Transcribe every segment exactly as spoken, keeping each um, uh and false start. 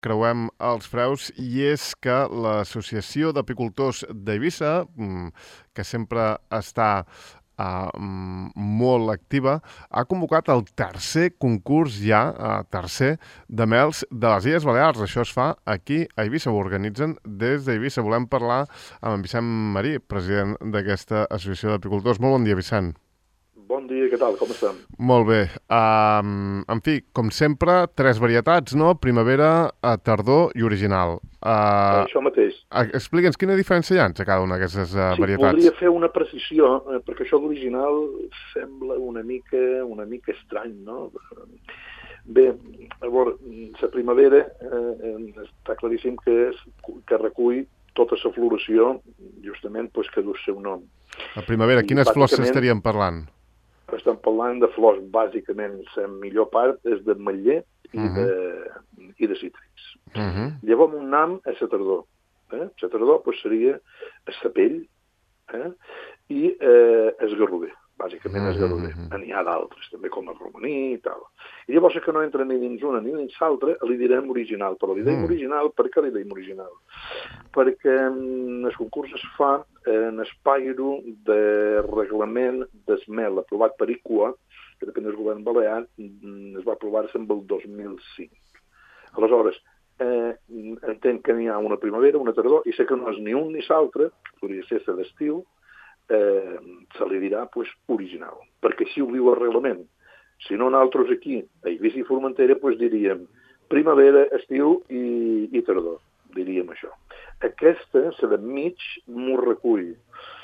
creuem els freus i és que l'Associació d'Apicultors d'Eivissa, que sempre està Uh, molt activa, ha convocat el tercer concurs ja, uh, tercer, de mels de les Illes Balears. Això es fa aquí a Eivissa, ho organitzen des d'Eivissa. Volem parlar amb en Vicent Marí, president d'aquesta Associació d'Apicultors. Molt bon dia, Vicent. Bon dia, què tal? Com estem? Molt bé. Um, en fi, com sempre, tres varietats, no? Primavera, uh, tardor i original. Uh, Això mateix. Explica'ns quina diferència hi ha entre cada una d'aquestes uh, sí, varietats. Sí, voldria fer una precisió, eh, perquè això d'original sembla una mica, una mica estrany, no? Bé, a veure, la primavera eh, està claríssim que, és, que recull tota la floració, justament, pues, que du el seu nom. La primavera, I, quines flors estaríem parlant? Estem parlant de flors, bàsicament, la millor part és de ametller i, uh -huh. de, i de cítrics. Uh -huh. Llavors, un nam és la tardor. Eh? La tardor pues, seria la pell eh? i eh, el garrover. Bàsicament és garrover. Uh -huh. N'hi ha d'altres, també com el romaní i tal. I llavors que no entra ni dins una ni dins l'altra, li direm original. Però li direm original, per què li direm original? Perquè el concurs es fa en el pairo de reglament d'esmel aprovat per I C U A, que depèn del govern balear, es va aprovar-se en el dos mil cinc. Aleshores, eh, entenc que n'hi ha una primavera, una tardor, i sé que no és ni un ni l'altre, podria ser la d'estiu, eh, se li dirà pues, original, perquè així ho diu el reglament. Si no, nosaltres aquí, a Eivissa i Formentera, pues, diríem primavera, estiu i, i tardor, diríem això. Aquesta, la de mig, m'ho recull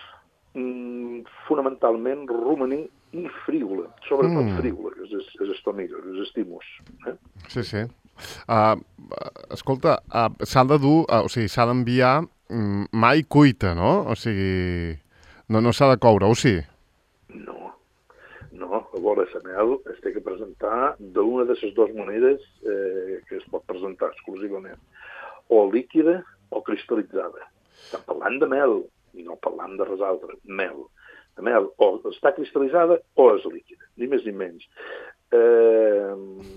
mm, fonamentalment romaní i frívola, sobretot mm. frívola, que és, és estomíger, és estimus. Eh? Sí, sí. Uh, escolta, uh, s'ha de dur, uh, o sigui, s'ha d'enviar um, mai cuita, no? O sigui, no, no s'ha de coure, o sí? No, no. A veure, la mel es té que presentar d'una de les dues maneres eh, que es pot presentar exclusivament. O líquida o cristal·litzada. Estem parlant de mel, i no parlant de res altre. Mel. La mel o està cristal·litzada o és líquida, ni més ni menys. Eh,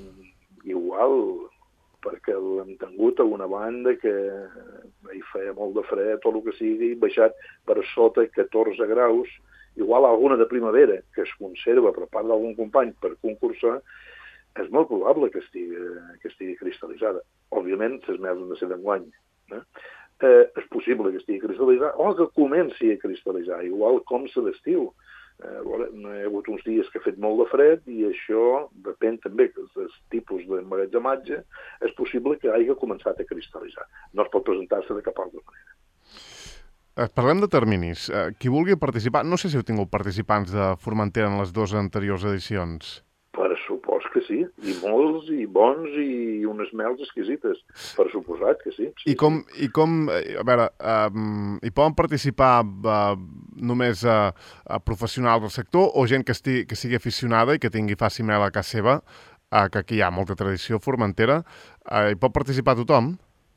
igual, perquè l'hem tingut a una banda que hi feia molt de fred o el que sigui, baixat per sota catorze graus, igual alguna de primavera que es conserva per part d'algun company per concursar, és molt probable que estigui, que estigui cristal·litzada. Òbviament, les mels han de ser d'enguany. Eh? Eh, és possible que estigui cristal·litzada o que comenci a cristal·litzar, igual com se l'estiu. Eh, bueno, hi ha hagut uns dies que ha fet molt de fred i això depèn també del tipus d'emmagatzematge, és possible que hagi començat a cristal·litzar. No es pot presentar-se de cap altra manera. Parlem de terminis. Qui vulgui participar, no sé si heu tingut participants de Formentera en les dues anteriors edicions. Per supost que sí, i molts, i bons, i unes mels exquisites. Per suposat que sí. sí I com, sí. I com a veure, um, hi poden participar uh, només uh, uh, professionals del sector o gent que, estigui, que sigui aficionada i que tingui faci mel a casa seva, uh, que aquí hi ha molta tradició formentera, uh, hi pot participar tothom?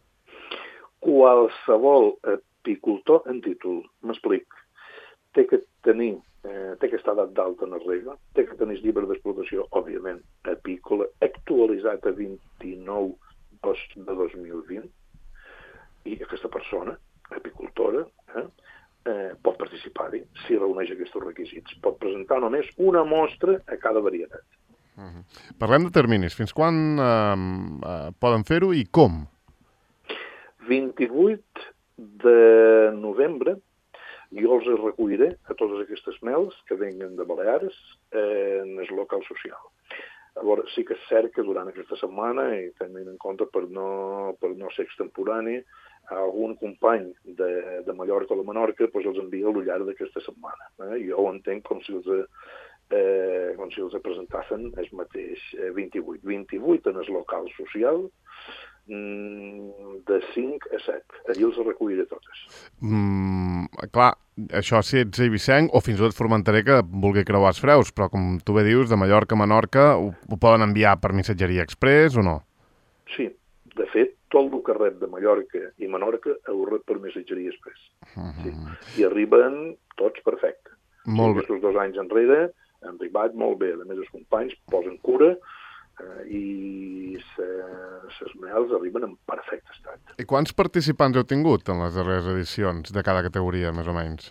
Qualsevol apicultor en títol, m'explic, té que tenir Eh, té que estar d'alta en la regla, té que tenir llibre d'explotació, òbviament, apícola, actualitzat a vint-i-nou de dos mil vint, i aquesta persona, apicultora, eh, eh, pot participar-hi si reuneix aquests requisits. Pot presentar només una mostra a cada varietat. Uh-huh. Parlem de terminis. Fins quan eh, eh, poden fer-ho i com? vint-i-vuit de novembre jo els recolliré a totes aquestes mels que venguen de Balears eh, en el local social. Llavors, sí que és cert que durant aquesta setmana, i tenint en compte per no, per no ser extemporani, algun company de, de Mallorca o de Menorca pues, els envia al llarg d'aquesta setmana. Eh? Jo ho entenc com si els, eh, com si els presentassen el mateix eh, vint-i-vuit. vint-i-vuit en el local social, de cinc a set. Allí els recolliré totes. Mm, clar, això si ets eivissenc o fins i tot formentaré que vulgui creuar els freus, però com tu bé dius, de Mallorca a Menorca, ho, ho poden enviar per missatgeria express o no? Sí, de fet, tot el que rep de Mallorca i Menorca ho rep per missatgeria express. Uh-huh. Sí. I arriben tots perfecte. Molt sí, aquests dos anys enrere han arribat molt bé. A més, els companys posen cura eh, i les mels arriben en perfecte estat. I quants participants heu tingut en les darreres edicions de cada categoria, més o menys?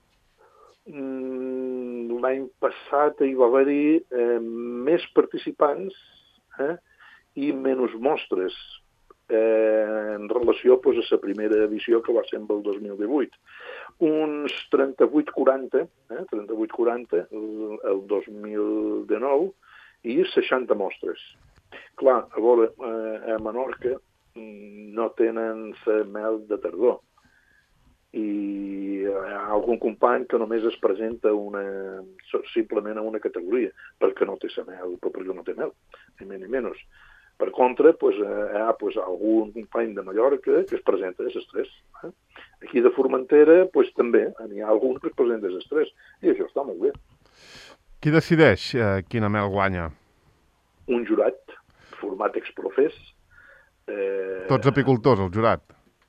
Mm, l'any passat hi va haver-hi eh, més participants eh, i menys mostres eh, en relació pues, a la primera edició que va ser el dos mil divuit. Uns trenta-vuit quaranta, eh, trenta-vuit quaranta el, el dos mil dinou i seixanta mostres. Clar, a veure, eh, a Menorca no tenen la mel de tardor i hi ha algun company que només es presenta una, simplement a una categoria perquè no té la mel, perquè no té mel, ni més ni menys. Per contra, pues, hi ha pues, algun company de Mallorca que es presenta a les tres. Eh? Aquí de Formentera pues, també n'hi ha algun que es presenta a les tres. I això està molt bé. Qui decideix eh, quina mel guanya? Un jurat format exprofés. Eh... Tots apicultors, el jurat?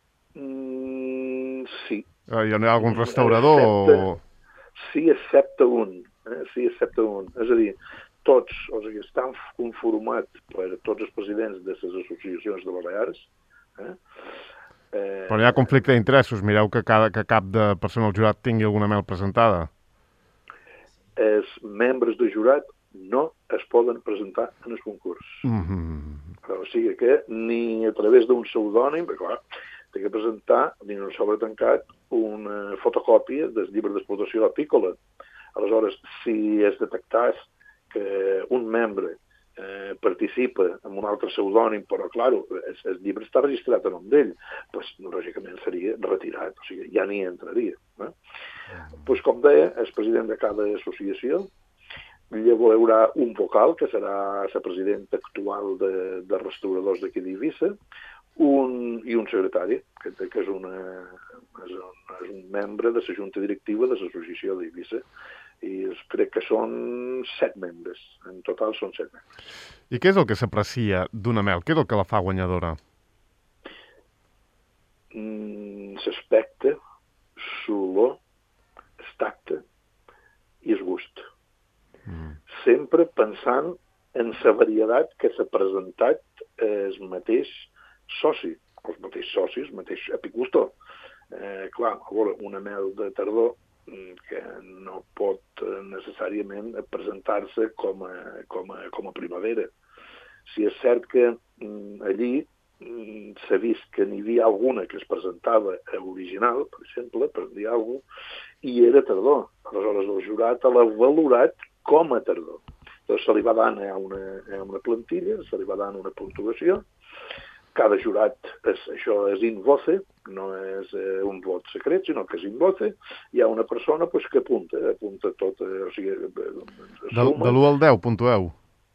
Mm, sí. Eh, hi ha algun restaurador? Excepte, o... Sí, excepte un. Eh? Sí, excepte un. És a dir, tots, o sigui, estan conformats per tots els presidents de les associacions de Balears. Eh? Eh, Però hi ha conflicte d'interessos. Mireu que, cada, que cap de persona al jurat tingui alguna mel presentada. Els membres de jurat no es poden presentar en el concurs. Mm-hmm. O sigui que ni a través d'un pseudònim, perquè clar, té que presentar dins un sobre tancat una fotocòpia del llibre d'explotació apícola. Aleshores, si es detectàs que un membre eh, participa amb un altre pseudònim, però, clar, el, el llibre està registrat a nom d'ell, doncs, lògicament, seria retirat, o sigui, ja n'hi entraria. Eh? Pues, com deia, el president de cada associació, llavors hi haurà un vocal, que serà la presidenta actual de, de restauradors d'aquí d'Eivissa, un, i un secretari, que, que és, una, és, un, és un membre de la junta directiva de l'associació d'Eivissa, i crec que són set membres. En total són set membres. I què és el que s'aprecia d'una mel? Què és el que la fa guanyadora? Mm, l'aspecte, l'olor, el tacte i el gust. Mm. Sempre pensant en la varietat que s'ha presentat el mateix soci, els mateixos socis, el mateix apicultor. Eh, clar, a veure, una mel de tardor que no pot necessàriament presentar-se com a, com a, com a primavera. Si és cert que mm, allí mm, s'ha vist que n'hi havia alguna que es presentava a original, per exemple, per dir alguna cosa, i era tardor. Aleshores, el jurat l'ha valorat com a tardor. Llavors, se li va dar a una, a una plantilla, se li va dar una puntuació. Cada jurat, és, això és in voce, no és eh, un vot secret, sinó que és in voce. Hi ha una persona pues, que apunta, apunta tot. Eh, o sigui, de de l'u al deu, puntueu?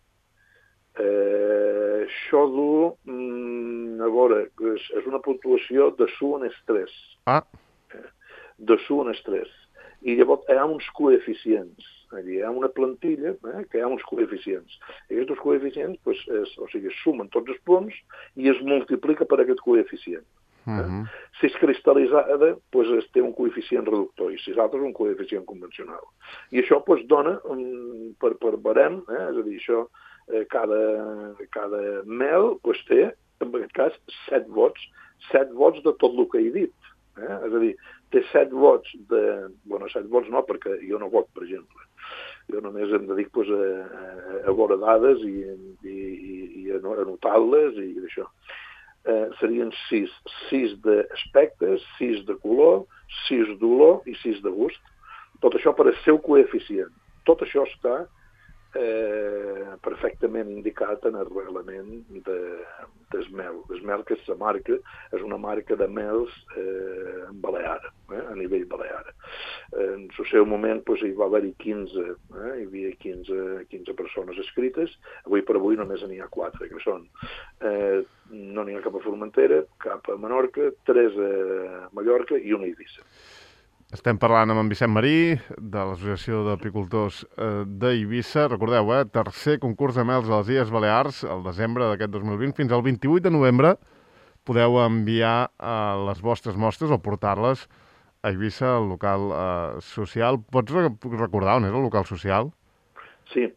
Eh, això du, mm, a veure, és, és una puntuació de su en estrès. Ah. Eh, de su en estrès. I llavors hi ha uns coeficients. Allí hi ha una plantilla eh, que hi ha uns coeficients. I aquests coeficients, pues, es, o sigui, es sumen tots els punts i es multiplica per aquest coeficient. Eh? Uh-huh. Si és cristal·litzada, pues, es té un coeficient reductor i si és altre, un coeficient convencional. I això pues, dona, um, per, per barem, eh, és a dir, això, eh, cada, cada mel pues, té, en aquest cas, set vots, set vots de tot el que he dit. Eh? És a dir, té set vots de... Bueno, set vots no, perquè jo no vot, per exemple. Jo només em dedic pues, a, a, a veure dades i, i, i a anotar-les i d'això. Eh, serien sis. Sis d'aspectes, sis de color, sis d'olor i sis de gust. Tot això per al seu coeficient. Tot això està eh, perfectament indicat en el reglament de, d'Esmel. Esmel, que és la marca, és una marca de mels eh, en balear, eh, a nivell balear. Eh, en el seu moment pues, hi va haver-hi quinze, eh, hi havia quinze, quinze persones escrites, avui per avui només n'hi ha quatre, que són eh, no n'hi ha cap a Formentera, cap a Menorca, tres a Mallorca i una a Eivissa. Estem parlant amb en Vicent Marí, de l'Associació d'Apicultors d'Eivissa. Recordeu, eh? tercer concurs de mels a les Illes Balears, al desembre d'aquest dos mil vint. Fins al vint-i-vuit de novembre podeu enviar eh, les vostres mostres o portar-les a Eivissa, al local eh, social. Pots recordar on és el local social? Sí.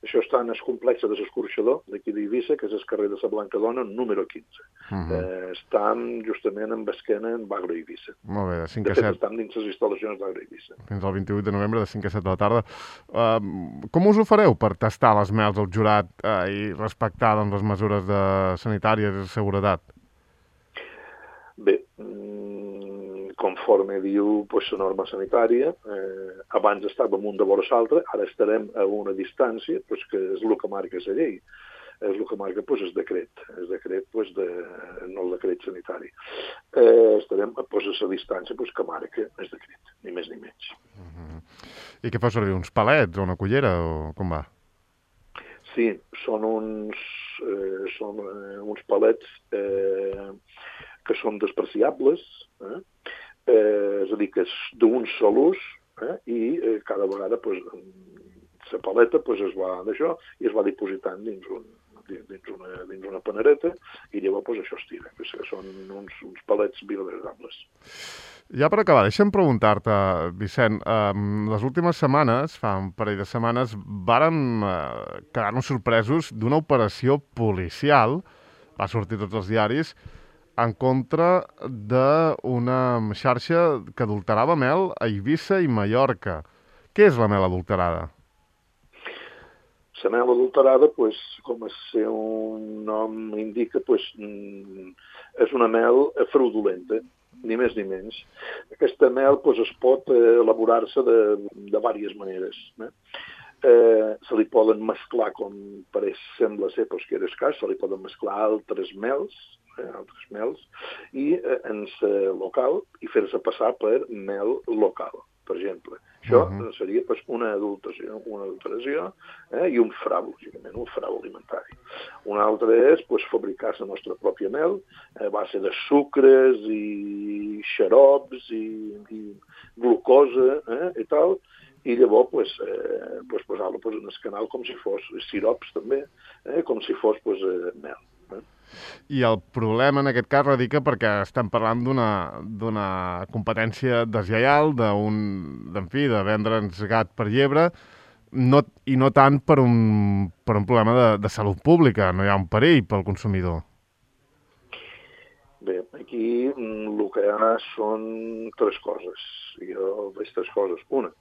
Això està en el complex de l'escorxador d'aquí d'Eivissa, que és el carrer de la Blancadona, número quinze. Uh -huh. eh, estem justament en esquena en Bagro Eivissa. Molt bé, de cinc de a fet, set. estem dins les instal·lacions d'Agro Eivissa. Fins al vint-i-vuit de novembre, de cinc a set de la tarda. Uh, com us ho fareu per tastar les mels al jurat uh, i respectar doncs, les mesures de sanitàries i de seguretat? Bé, conforme diu pues, la norma sanitària, eh, abans estàvem un de vora l'altre, ara estarem a una distància, pues, que és el que marca la llei, és el que marca pues, el decret, el decret pues, de, no el decret sanitari. Eh, estarem pues, a la distància pues, que marca el decret, ni més ni menys. Uh-huh. I què fa servir, uns palets o una cullera, o com va? Sí, són uns, eh, són, eh, uns palets eh, que són despreciables, eh? Eh, és a dir, que és d'un sol ús, eh? i eh, cada vegada pues, la paleta pues, es va d'això i es va dipositant dins, un, dins, una, dins una panereta i llavors pues, això es tira, que són uns, uns palets biodegradables. Ja per acabar, deixa'm preguntar-te, Vicent, eh, les últimes setmanes, fa un parell de setmanes, vàrem eh, quedar-nos sorpresos d'una operació policial, va sortir tots els diaris, en contra d'una xarxa que adulterava mel a Eivissa i Mallorca. Què és la mel adulterada? La mel adulterada, pues, com el seu nom indica, pues, és una mel fraudulenta, ni més ni menys. Aquesta mel pues, es pot elaborar-se de, de diverses maneres. Eh? Eh, se li poden mesclar, com pareix sembla ser pues, que era el cas, se li poden mesclar altres mels, eh, altres mels, i eh, en la local i fer-se passar per mel local, per exemple. Això uh-huh. seria pues, una adulteració, una adulteració eh, i un frau, lògicament, un frau alimentari. Un altre és pues, fabricar la nostra pròpia mel a base de sucres i xarops i, i glucosa eh, i tal, i llavors pues, eh, pues, posar-lo pues, en el canal com si fos sirops també, eh, com si fos pues, eh, mel. Eh? I el problema en aquest cas radica perquè estem parlant d'una competència deslleial, d'un, en fi, de vendre'ns gat per llebre, no, i no tant per un, per un problema de, de salut pública, no hi ha un perill pel consumidor. Bé, aquí el que hi ha són tres coses. Jo veig tres coses. Una,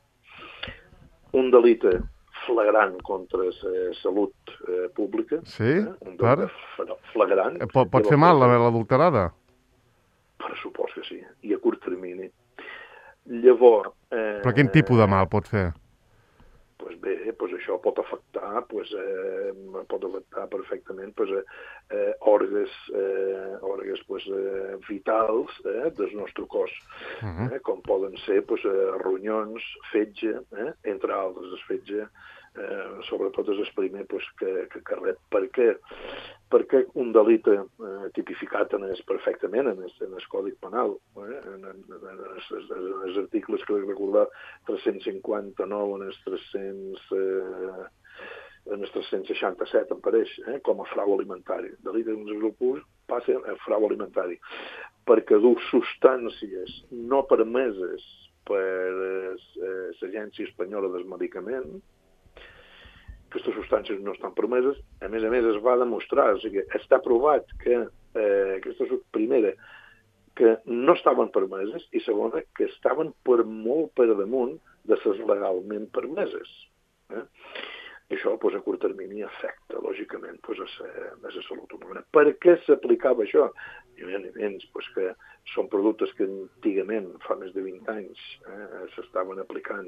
un delicte flagrant contra la salut eh, pública. Sí? Eh? Un delicte flagrant. Pot, pot fer mal la mel adulterada? Per supost que sí, i a curt termini. Llavors... Eh, Però quin tipus de mal pot fer? Pues bé, pues això pot afectar, pues, eh, pot afectar perfectament pues, eh, òrgans, eh, òrgans pues, eh, vitals eh, del nostre cos, uh-huh. eh, com poden ser pues, eh, ronyons, fetge, eh, entre altres, el fetge, eh, sobretot és el primer pues, que, que, que rep. Per què? Perquè un delicte eh, tipificat en és perfectament en el, en el Codi Penal, eh, en, en, en, en els articles que recordar tres-cents cinquanta-nou en els tres-cents, eh, en els tres-cents seixanta-set em pareix, eh, com a frau alimentari. Delicte d'un desenvolupament passa a frau alimentari, perquè du substàncies no permeses per eh, l'Agència Espanyola del Medicament. Aquestes substàncies no estan permeses, a més a més es va demostrar, o sigui, està provat que eh, aquestes, primera, que no estaven permeses, i segona, que estaven per molt per damunt de les legalment permeses. Eh? I això, pues, a curt termini, afecta, lògicament, pues, a la salut humana. Per què s'aplicava això? Hi ha elements pues, que són productes que antigament, fa més de vint anys, eh, s'estaven aplicant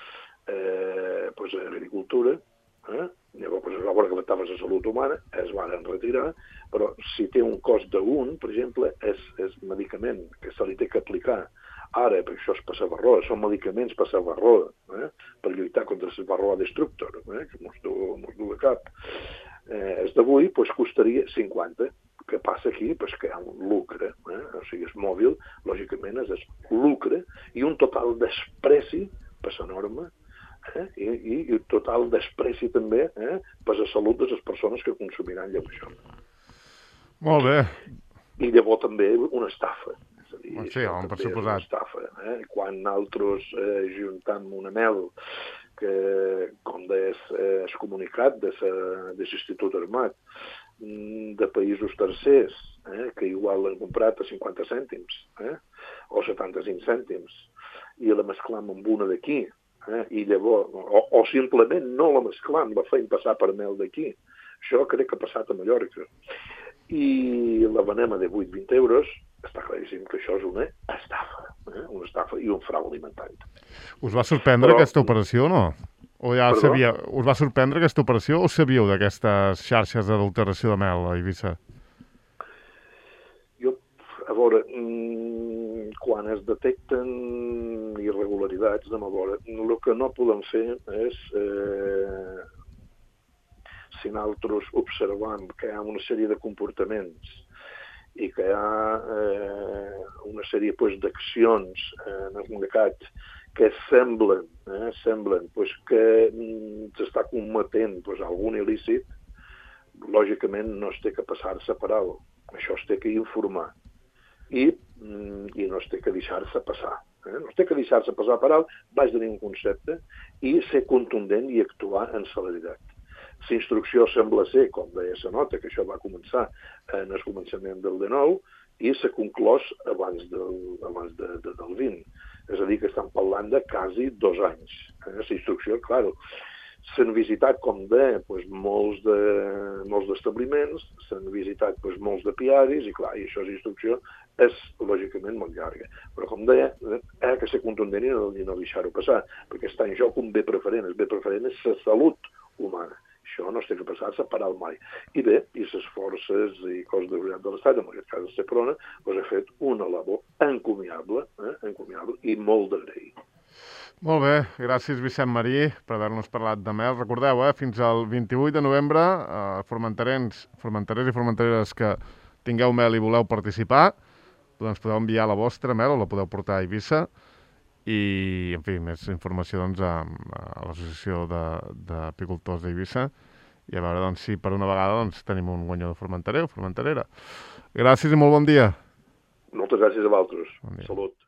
eh, pues, a l'agricultura. Eh? Llavors, pues, a l'hora que afectava la salut humana, es van retirar, però si té un cost d'un, per exemple, és, és medicament que se li té que aplicar ara, perquè això és per la varroa, són medicaments per la varroa, eh? per lluitar contra la varroa destructor, eh? que mos du, mos du de cap. Eh, és d'avui, pues, costaria cinquanta. Què passa aquí? Pues, que hi ha un lucre, eh? o sigui, és mòbil, lògicament és el lucre i un total despreci per la norma, Eh? I, i, i total despreci també eh? per la salut de les persones que consumiran llavors això. Molt bé. I llavors també una estafa. És a dir, sí, home, per suposat. Estafa, eh? Quan nosaltres eh, juntam una mel que, com deies, és comunicat de l'Institut Armat, de països tercers, eh, que igual l'han comprat a cinquanta cèntims eh, o setanta-cinc cèntims, i la mesclam amb una d'aquí, eh, i llavors, o, o simplement no la mesclam, la feim passar per mel d'aquí. Això crec que ha passat a Mallorca. I la venem a divuit vint euros, està claríssim que això és una estafa, eh, una estafa i un frau alimentari. Us va sorprendre Però... aquesta operació o no? O ja sabia... Us va sorprendre aquesta operació o sabíeu d'aquestes xarxes d'adulteració de mel a Eivissa? Jo, a veure, mmm, quan es detecten irregularitats, a veure, el que no podem fer és, eh, si nosaltres observam que hi ha una sèrie de comportaments i que hi ha eh, una sèrie pues, d'accions eh, en el mercat que semblen, eh, semblen pues, que mm, s'està cometent pues, algun il·lícit, lògicament no es té que passar-se per alt. Això es té que informar i, mm, i no es té que deixar-se passar. Eh? No es té que deixar-se passar per alt, vaig tenir un concepte i ser contundent i actuar en celeritat. La instrucció sembla ser, com deia la nota, que això va començar en el començament del dinou i s'ha conclòs abans del, abans de, de, del vint. És a dir, que estan parlant de quasi dos anys. Eh? La instrucció, clar, s'han visitat, com deia, pues, molts de, molts d'establiments, s'han visitat pues, molts de piaris, i clar, i això és instrucció, és lògicament molt llarga. Però, com deia, ha que ser contundent i no, i no deixar-ho passar, perquè està en joc un bé preferent. El bé preferent és la salut humana. Això no es té que passar-se per alt mai. I bé, i les forces i cos de seguretat de l'Estat, en aquest cas el Seprona, doncs ha fet una labor encomiable, eh, encomiable i molt d'agrair. Molt bé, gràcies Vicent Marí per haver-nos parlat de mel. Recordeu, eh, fins al vint-i-vuit de novembre, eh, formenterens, formenterers i formentereres que tingueu mel i voleu participar, doncs podeu enviar la vostra mel o la podeu portar a Eivissa. I, en fi, més informació doncs, a, a l'Associació d'Apicultors d'Eivissa i a veure doncs, si per una vegada doncs, tenim un guanyador formenterer o formenterera. Gràcies i molt bon dia. Moltes gràcies a vosaltres. Bon dia. Salut.